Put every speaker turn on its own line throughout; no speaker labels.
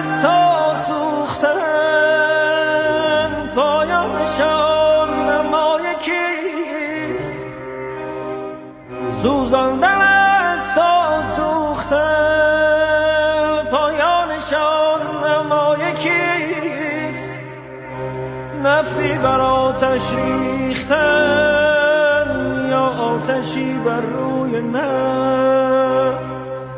از تا سوختن پایانشان نمای کیست سوزاندن از تا سوختن پایانشان نمای کیست نفتی بر آتش ریختن یا آتشی بر روی نفت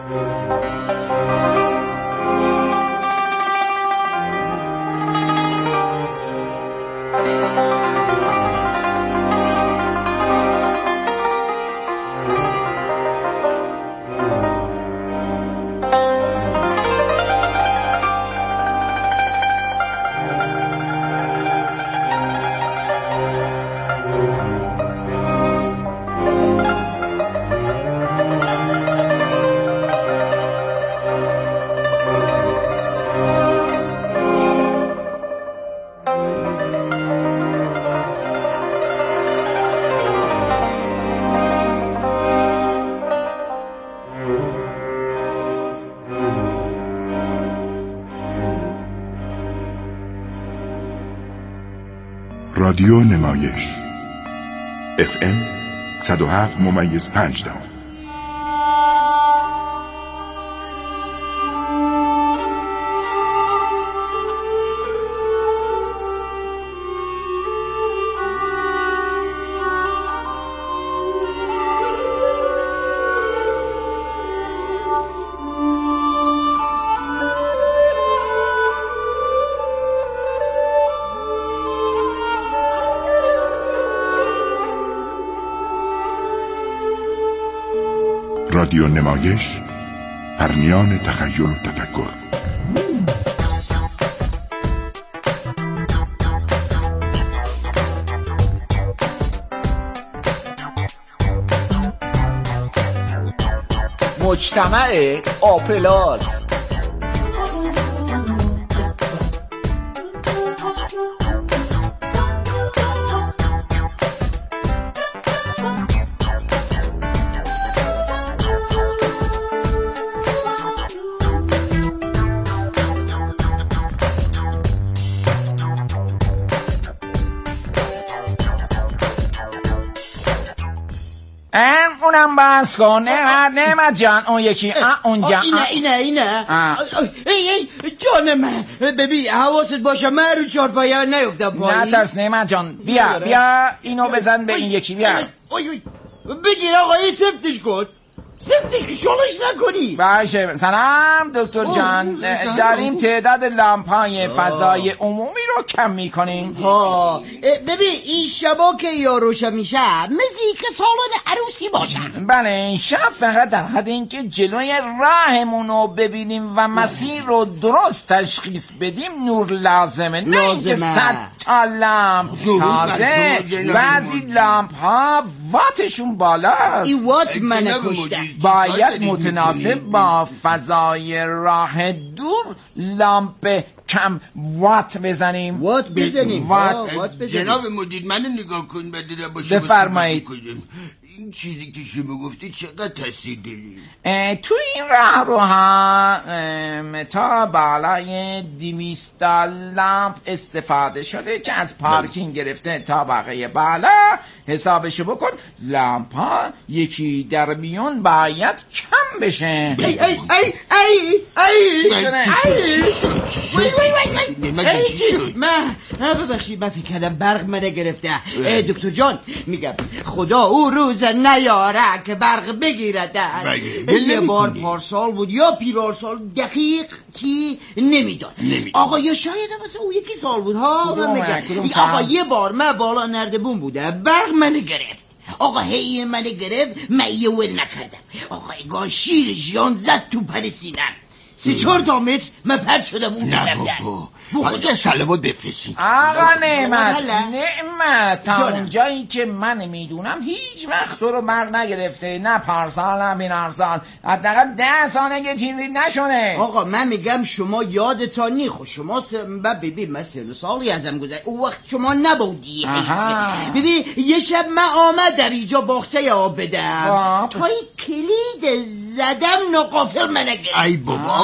رادیو نمایش FM 107.5. رادیو نمایش پرنیان تخیل و تفکر.
مجتمع آپلاس اونم بس کن. نعمت جان اون یکی اونجا
اینه جان من ببین حواست باشه من رو چارپایه نیفتم پایی.
نترس نعمت جان بیا اینو بزن به این یکی بیا
بگیر آقا این سفتش کن سفتش که شلش نکنی.
باشه سلام دکتر جان داریم تعداد لامپای فضای عمومی رو کم میکنیم.
ببین این شبا که یا روشن میشه مثل که سالن عروسی باشه.
بله این شب فقط در حد اینکه جلوی راهمون رو ببینیم و مسیر رو درست تشخیص بدیم نور لازمه. نه اینکه 100 تا لامپ. تازه بعضی لامپ ها واتشون بالاست.
این وات من کشته.
باید متناسب با فضای راه دور لامپ کم وات بزنیم.
وات بزنیم.
جناب مدیر منو نگاه کن بدیده باشه.
بفرمایید.
این چیزی که شما گفتی چقدر تاثیر داری؟
تو این راهروها تا بالای 200 لامپ استفاده شده که از پارکینگ گرفته تا بقیه بالا حسابشو بکن. لامپ ها یکی در میون باید کم بشه.
ببخشید من فکر کردم برق منه گرفته. دکتر جان میگم خدا او روز نیاره که برق بگیرد. یه بار پارسال بود یا پیرارسال دقیق چی نمیداد آقا یا شاید مثلا او یکی سال بود ها. من میگم آقا یه بار من بالا نردبون بوده برق منه گرفت. آقا هی منه گرفت من یه ول نکردم. آقا اگان شیر جیان زد تو پر سینم 3-4 متر من پرد شدم اون طرف.
حالا سلوات بفرستید.
آقا نعمت تا اونجایی که من میدونم هیچ وقت تو رو برق نگرفته، نه پارسال نه بینارسال، حداقل 10 ساله که چیزی نشونه.
آقا من میگم شما یادتان نیخو شما ببین من 3 سالی ازم گذشت اون وقت شما نبودی. ببین یه شب من آمدم اینجا باغچه آب بدم تا این کلید زدم ناقافل من گرفت.
ای بابا آقا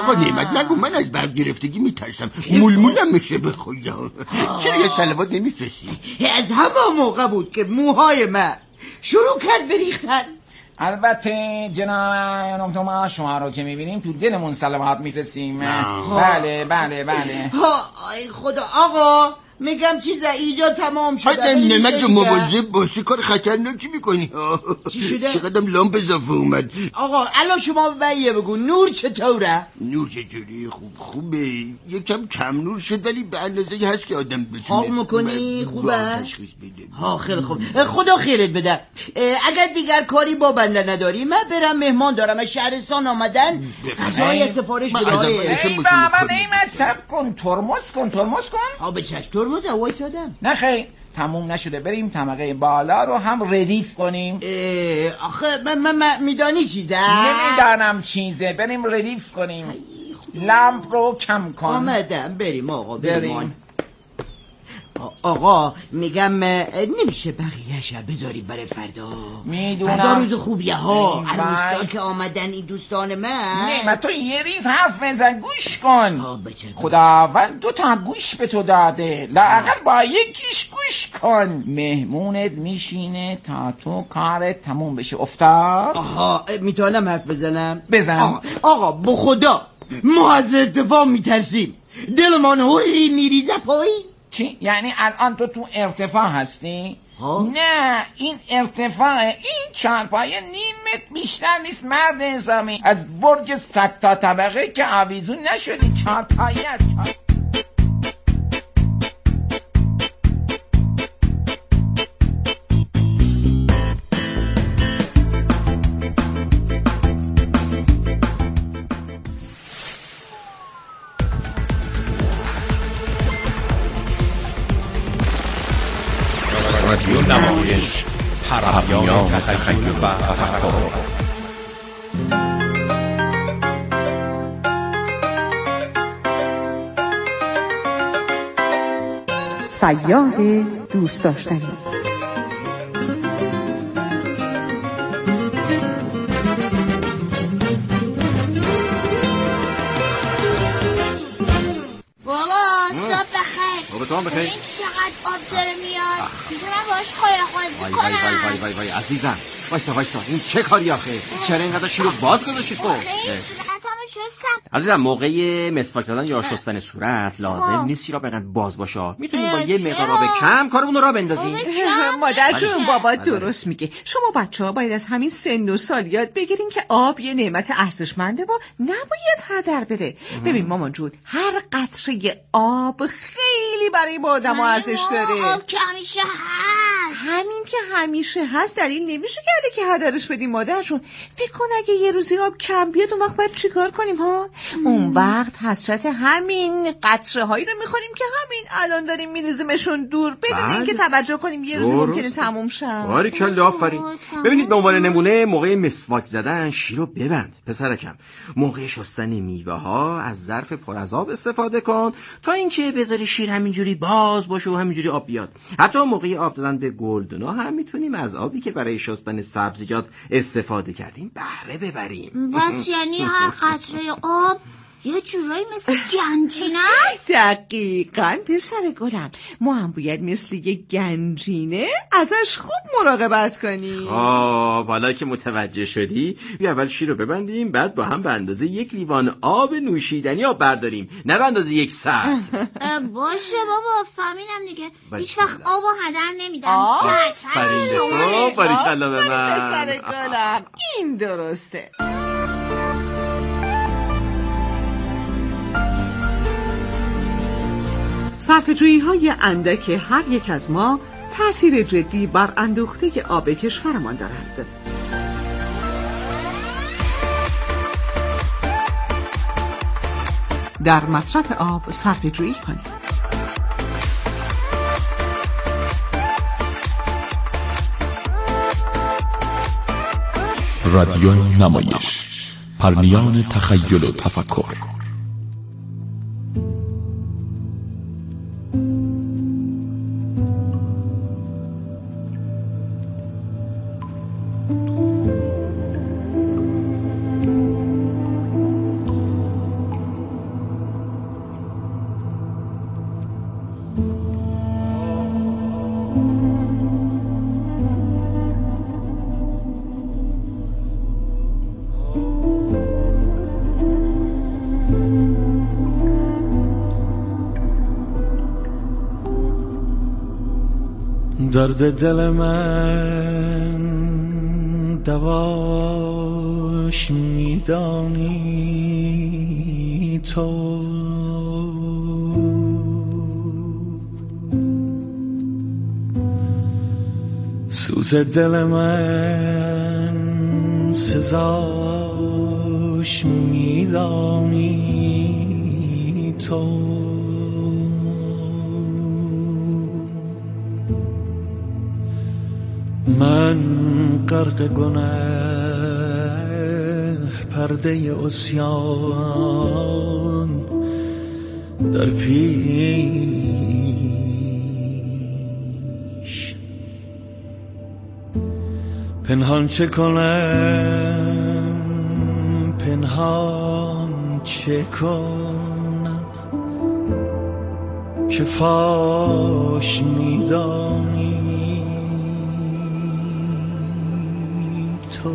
آقا نعمت نگو، من از برق گرفتگی میترسم، مولمولم میشه به خدا. چرا یه صلوات نمیفرستی؟
از همه موقع بود که موهای من شروع کرد بریختن.
البته جناب ما شما رو که میبینیم تو دلمون صلوات میفرستیم. بله بله بله.
ای خدا آقا، میگم چیزا اینجا تمام شده.
نعمت جو مواظب باشی، کار خطرناکی میکنی.
چی شده؟
چقدرم لامپ اضافه اومد.
آقا الان شما به بگو نور چطوره؟
نور چطوری؟ خوبه، یکم کم نور شد ولی به اندازه هست که آدم بتونه
حال میکنی خوبه؟
تشخیص بده.
خیلی خوب، خدا خیرت بده. اگر دیگر کاری با بنده نداری من برم، مهمان دارم، از شهرستان آمدن، غذای سفارش بده.
ای بابا نعمت سب کن، ترمز کن.
به چشم ترمز وایسادم.
نه خیر تموم نشده، بریم طبقه بالا رو هم ردیف کنیم.
آخه من میدانی چیزه؟
نمیدانم چیزه، بریم ردیف کنیم. لامپ رو کم کن.
آمدم، بریم آقا بریم. آقا میگم نمیشه بقیه‌اش بذاری برای فردا.
میدونم
فردا روز خوبیه ها، عروستا که آمدن این دوستان من.
نه تو یه ریز حرف بزن، گوش کن. خداوند 2 تا گوش به تو داده، لااقل با یکیش گوش کن. مهمونت میشینه تا تو کارت تموم بشه. افتاد؟
میتونم حرف بزنم؟
بزن.
آقا به خدا ما از ارتفاع میترسیم، دلمان هوری میریزه پایین.
چی؟ یعنی الان تو ارتفاع هستی؟ نه این ارتفاع این چارپایه نیم متر بیشتر نیست مرد نظامی. از برج 100 تا طبقه که آویزون نشدی، چارپایه
رادیو نمایش، پرهمیان تخیل و تفکر.
صیاد دوست داشتنی.
این چقدر آب داره میاد، میتونم باش قایق کنم.
وای عزیزم، وایسا این چه کاری آخه؟ چرا اینقدر شیرو باز گذاشتی تو؟ عزیزم موقع مسواک زدن یا شستن صورت لازم نیست شیرا بقدر باز باشه، میتونیم با یه مقدار آب کم کارمون رو راه بندازیم.
مادر جون بابا درست میگه، شما بچه‌ها باید از همین سن و سال یاد بگیرین که آب یه نعمت ارزشمنده و نباید هدر بره. ببین مامان جون، هر قطره آب خیلی برای ما آدم‌ها ارزش داره.
آب که همیشه هست.
همین که همیشه هست دلیل نمیشه که هدرش بدیم مادر جون. فکر کن اگه یه روزی آب کم بیاد اون وقت باید چیکار کنیم ها؟ اون وقت حسرت همین قطره هایی رو میخوریم که همین الان داریم میریزیمشون دور بدون اینکه توجه کنیم یه روزی ممکنه تموم شن.
باریکلا آفرین. ببینید به عنوان نمونه موقع مسواک زدن شیرو ببند پسرکم. موقع شستن میوه ها از ظرف پر از آب استفاده کن تا اینکه بذاری شیر همینجوری باز باشه و همینجوری آب بیاد. حتی موقع آب دادن به گلدونا هم میتونیم از آبی که برای شستن سبزیجات استفاده کردیم بهره ببریم.
پس یعنی هر قطره آب یه جورایی مثل گنجینه است؟
دقیقاً پسر گلم، ما هم باید مثل یه گنجینه ازش خوب مراقبت کنیم.
حالا که متوجه شدی بیا اول شیر رو ببندیم، بعد با هم به اندازه 1 لیوان آب نوشیدنی آب برداریم، نه به اندازه 1 ساعت.
باشه بابا فهمیدم دیگه، هیچ وقت آب و هدر نمیدم.
باریکلا به من
پسر گلم، این درسته. صرفه‌جویی‌های اندک هر یک از ما تأثیر جدی بر اندوخته آب کشورمان دارد. در مصرف آب صرفه‌جویی کنید.
رادیو نمایش، پرنیان تخیل و تفکر.
درد دل من دواش میدانی تو، سوز دل من سزاش میدانی تو. من غرق گناه پرده عصیان در پیش، پنهان چه کنم پنهان چه کنم که فاش میدانی تو.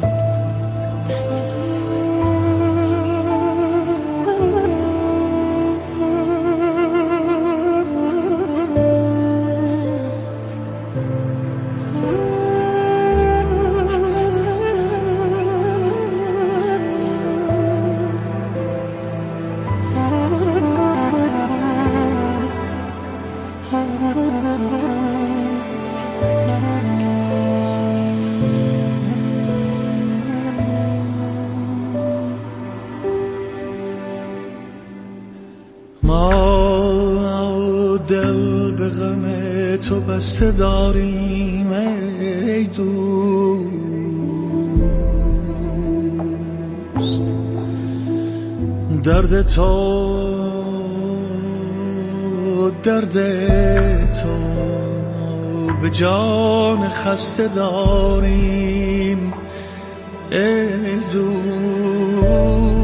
ما دل به غم تو بسته داریم ای دوست، درد تو به جان خسته داریم ای دوست.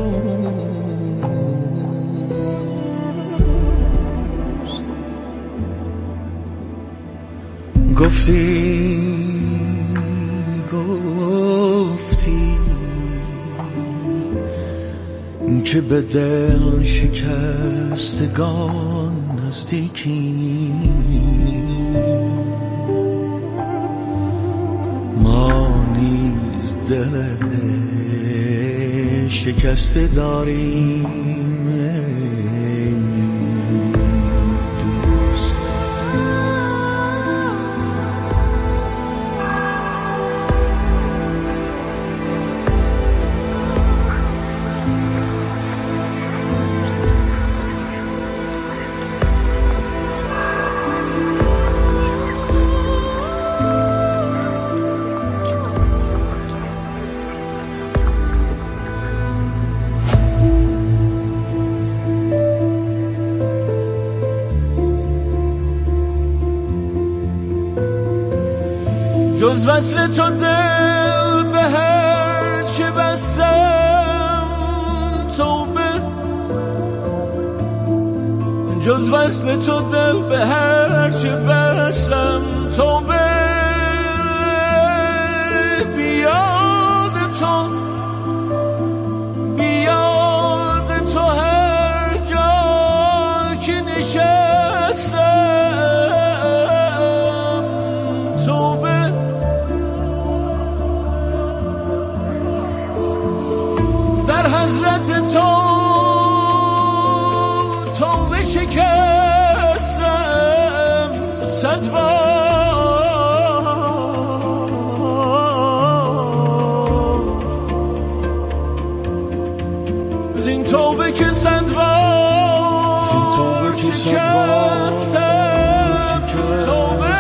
گفتی که به دل شکستگان نزدیکی، ما نیز دل شکسته داریم دوست. جز وصل تو دل به هر چه بستم توبه، جز وصل تو دل به هر چه بستم توبه، بیاد تو هر جا که نشستم توبه، در حضرت تو توبه شکستم 100 بار، زین توبه که 100 بار شکستم توبه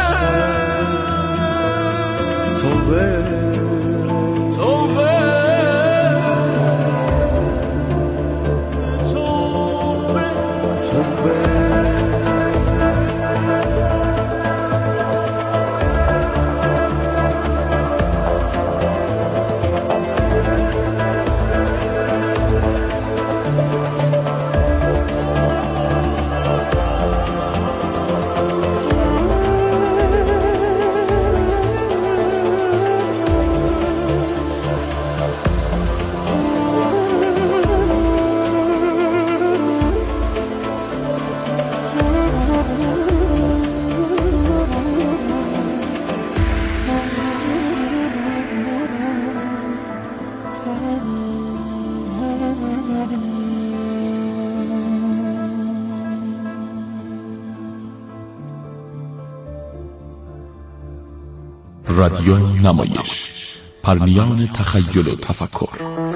رادیو نمایش، پرنیان تخیل و تفکر.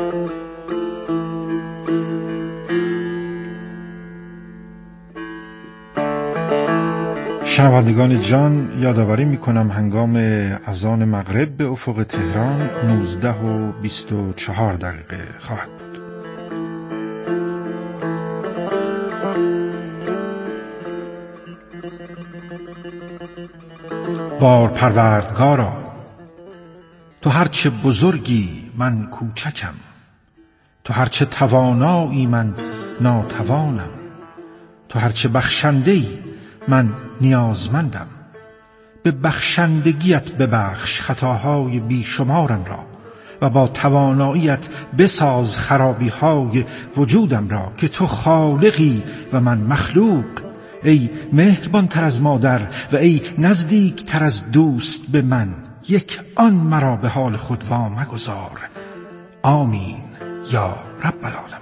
شنوندگان جان، یادآوری میکنم هنگام اذان مغرب به افق تهران 19:24 خواهد بود. بار پروردگارا، تو هرچه بزرگی من کوچکم، تو هرچه توانایی من ناتوانم، تو هرچه بخشنده‌ای من نیازمندم. به بخشندگیت ببخش خطاهای بیشمارم را و با تواناییت بساز خرابی‌های وجودم را، که تو خالقی و من مخلوق. ای مهربان تر از مادر و ای نزدیک تر از دوست به من، یک آن مرا به حال خود وا مگذار. آمین یا رب العالمین.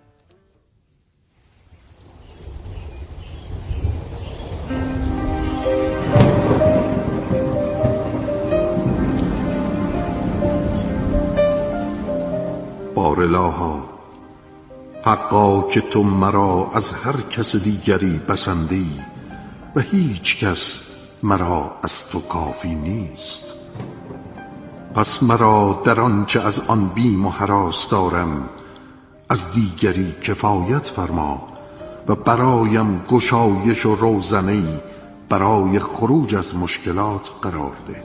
بارالها، حقا که تو مرا از هر کس دیگری بسندی و هیچ کس مرا از تو کافی نیست. پس مرا در آنچه از آن بیم و هراس دارم از دیگری کفایت فرما و برایم گشایش و روزنه‌ای برای خروج از مشکلات قرار ده.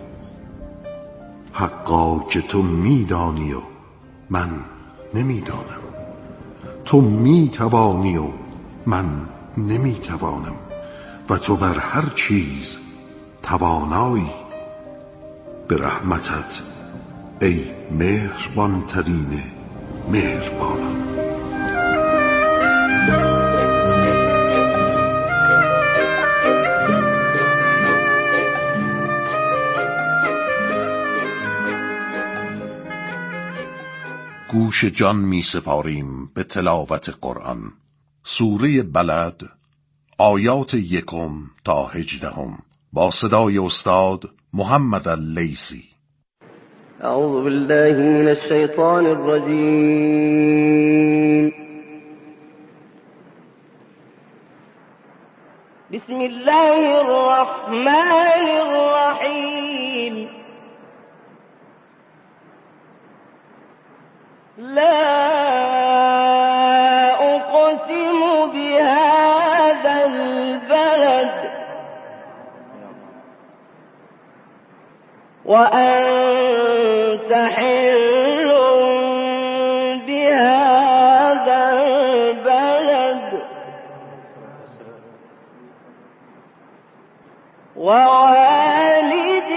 حقا که تو میدانی و من نمیدانم، تو میتوانی و من نمیتوانم و تو بر هر چیز توانایی. به رحمتت ای مهربان ترین مهربانان.
گوش جان می سپاریم به تلاوت قرآن. سوره بلد، آیات 1 تا 18 با صدای استاد محمد اللیثی.
اعوذ بالله من الشیطان الرجیم. بسم الله الرحمن الرحیم. لا أقسم بهذا البلد وأنت حل بهذا البلد ووالد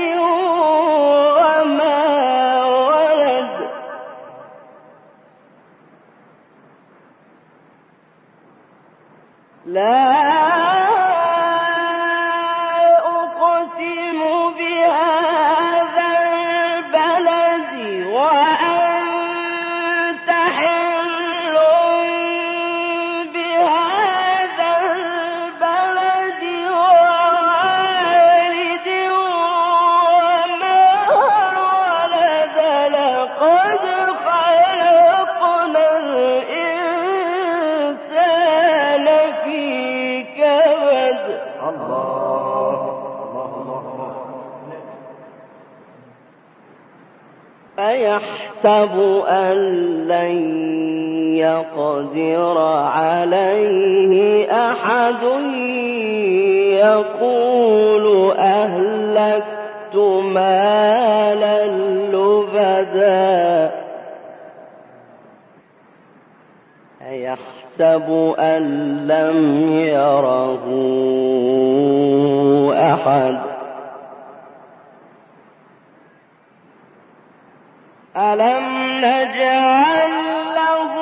وما ولد. لا أقسم بهذا البلد وأنت حل بهذا البلد ووالد وما ولد. لقد خلقنا الإنسان في كبد. أيحسب أن لن يقدر عليه أحد يقول أهلكت مالا لبدا. أيحسب أن لم يره أحد. ألم نجعل له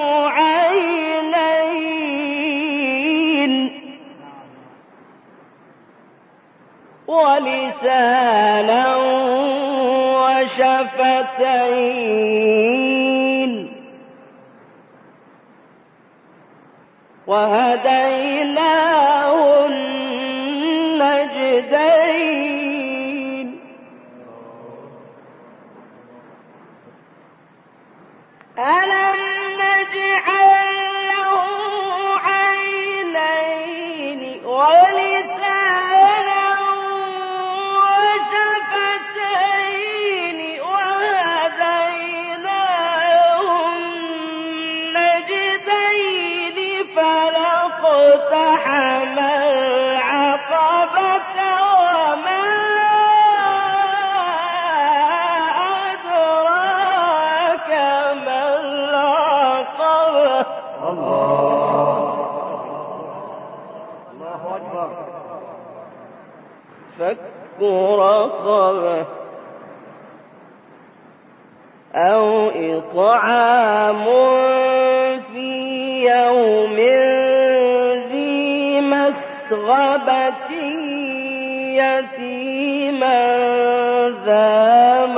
عينين ولسانا وشفتين وهديناه النجدين ألم نجعل له عينين ولسانا وشفتين وهديناه النجدين فلاقتحم العقبة وما أدراك ما العقبة الله أكبر فك رقبة أو إطعام في يوم ذي مسغبة يتيما ذا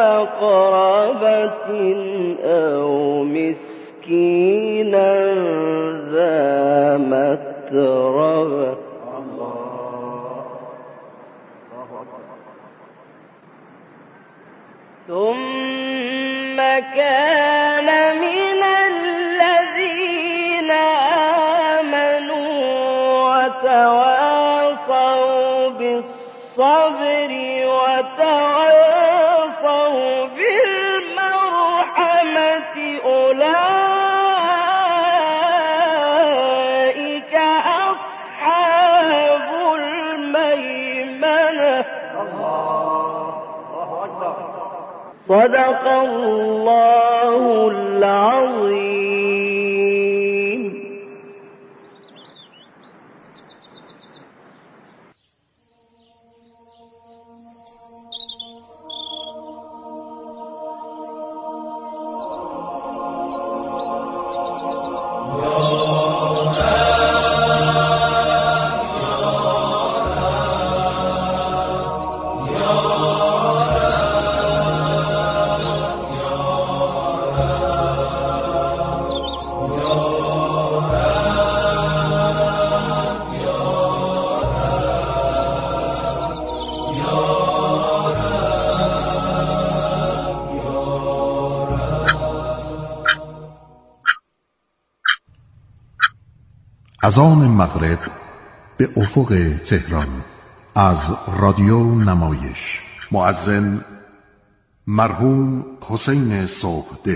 مقربة أو مسكينا ذا متربة ثم كان من الذين آمنوا وتواصوا بالصبر وتواصوا بالمرحمة أولئك أصحاب الميمنة صدق الله العظيم.
از آن مغرب به افق تهران از رادیو نمایش مؤذن مرحوم حسین صبحدل.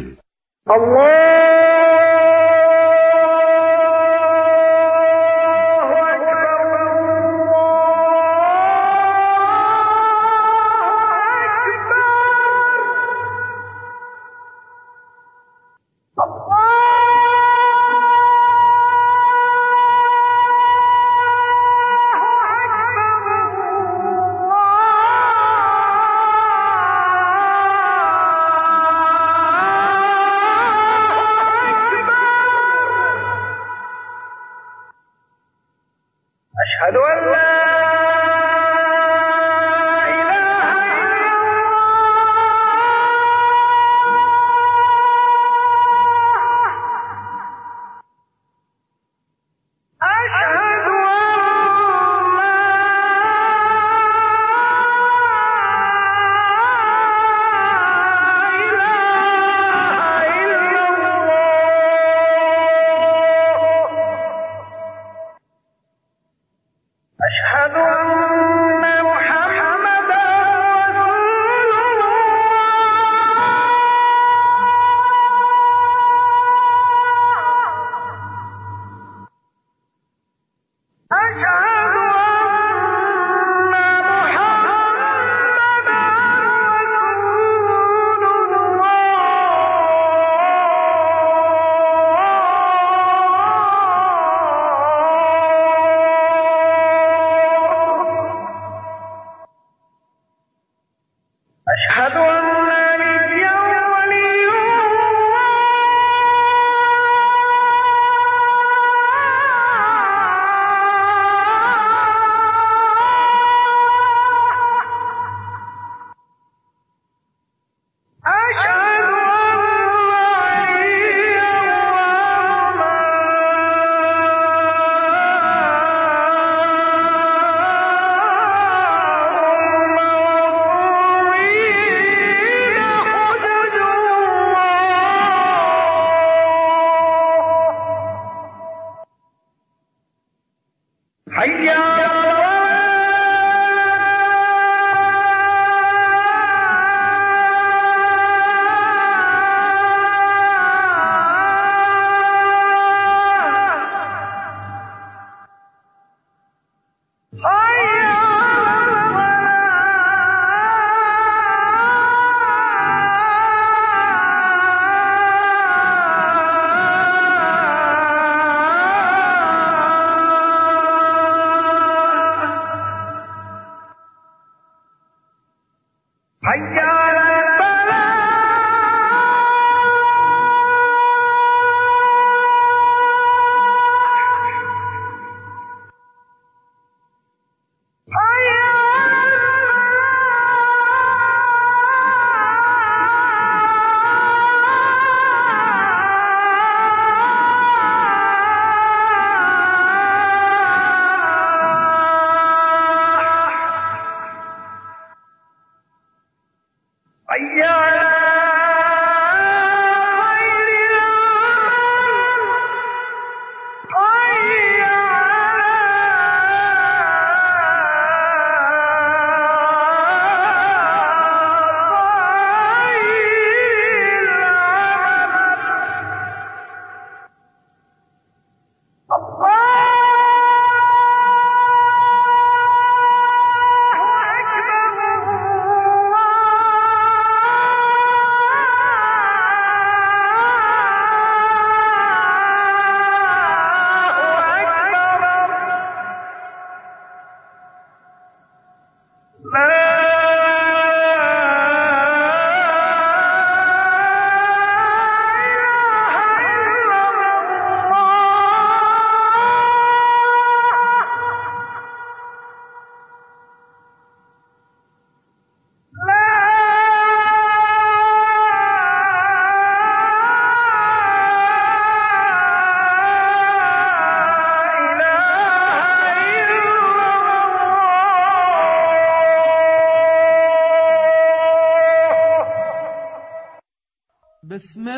بسم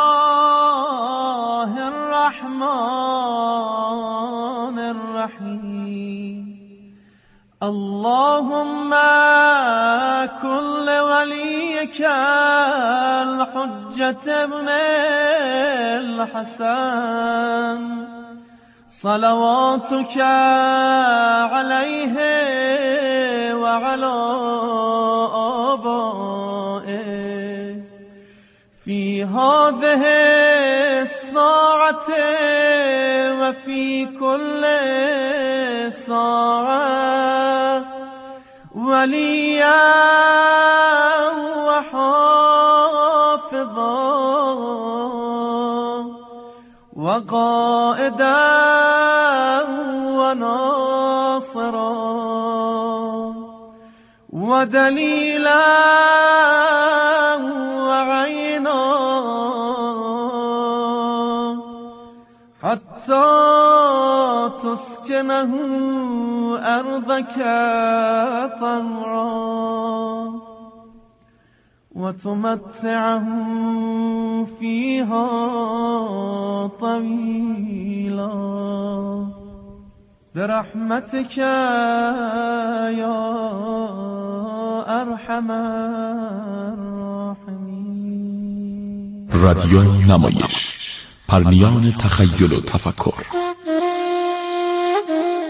الله الرحمن الرحيم اللهم كل وليك الحجة ابن الحسن صلواتك عليه وعلى آبائه في هذه الساعة وفي كل ساعة وليا وحافظا وقائدا وناصرا ودليلا وعينا حتى تسكنه أرضك طوعا وتمتعه فيها طويلا برحمتك يا أرحم الراحمين.
رادیو نمایش، پرنیان تخیل و تفکر.